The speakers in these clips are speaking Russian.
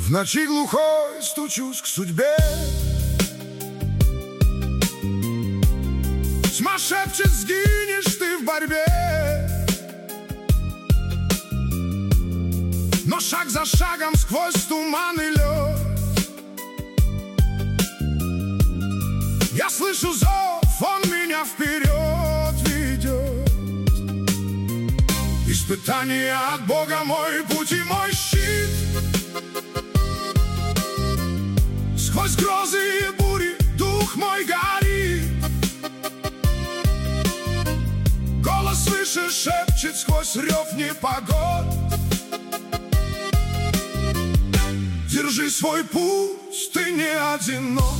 В ночи глухой стучусь к судьбе. Тьма шепчет, сгинешь ты в борьбе. Но шаг за шагом сквозь туман и лед я слышу зов, он меня вперед ведет. Испытание от Бога мой путь и мой щит. Сквозь грозы и бури дух мой горит. Голос свыше шепчет сквозь рев непогод: держи свой путь, ты не одинок.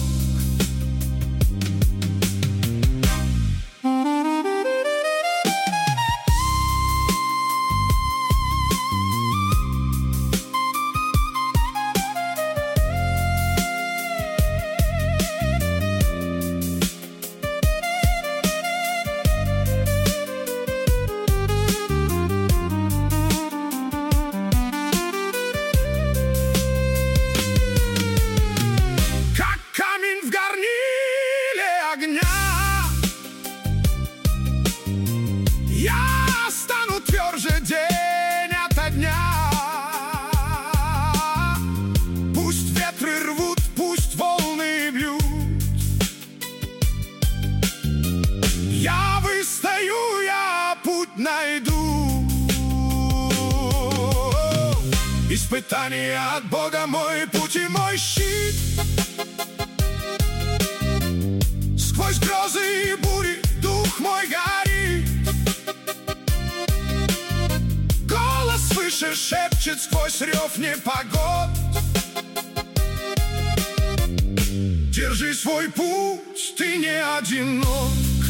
Я стану тверже день ото дня. Пусть ветры рвут, пусть волны бьют, я выстою, я путь найду. Испытание от Бога мой путь и мой щит. Сквозь грозы и бури дух мой горит. Голос свыше шепчет сквозь рев непогод: держи свой путь, ты не одинок.